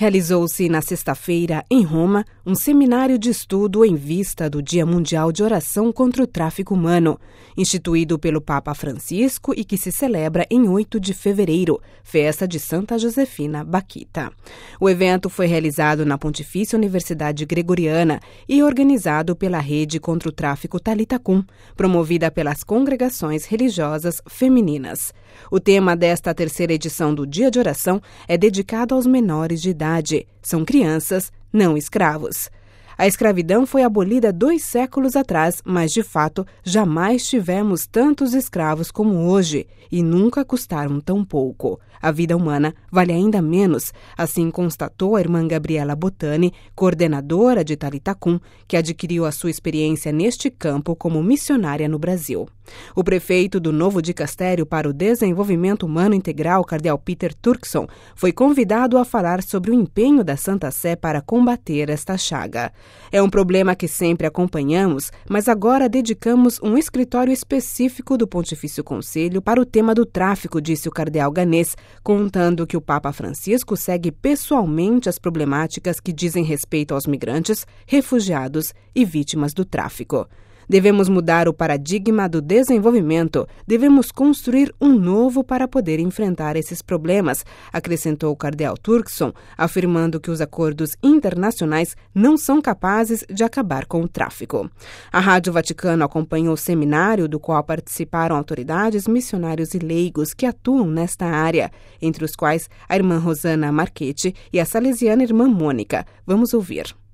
Realizou-se na sexta-feira, em Roma, um seminário de estudo em vista do Dia Mundial de Oração contra o Tráfico Humano, instituído pelo Papa Francisco e que se celebra em 8 de fevereiro, festa de Santa Josefina Bakhita. O evento foi realizado na Pontifícia Universidade Gregoriana e organizado pela Rede contra o Tráfico Talitha Kum, promovida pelas congregações religiosas femininas. O tema desta terceira edição do Dia de Oração é dedicado aos menores de idade. São crianças, não escravos. A escravidão foi abolida 2 séculos atrás, mas, de fato, jamais tivemos tantos escravos como hoje e nunca custaram tão pouco. A vida humana vale ainda menos, assim constatou a irmã Gabriela Botani, coordenadora de Talitha Kum, que adquiriu a sua experiência neste campo como missionária no Brasil. O prefeito do novo dicastério para o Desenvolvimento Humano Integral, cardeal Peter Turkson, foi convidado a falar sobre o empenho da Santa Sé para combater esta chaga. É um problema que sempre acompanhamos, mas agora dedicamos um escritório específico do Pontifício Conselho para o tema do tráfico, disse o cardeal ganês, contando que o Papa Francisco segue pessoalmente as problemáticas que dizem respeito aos migrantes, refugiados e vítimas do tráfico. Devemos mudar o paradigma do desenvolvimento, devemos construir um novo para poder enfrentar esses problemas, acrescentou o cardeal Turkson, afirmando que os acordos internacionais não são capazes de acabar com o tráfico. A Rádio Vaticano acompanhou o seminário do qual participaram autoridades, missionários e leigos que atuam nesta área, entre os quais a irmã Rosana Marchetti e a salesiana irmã Mônica. Vamos ouvir.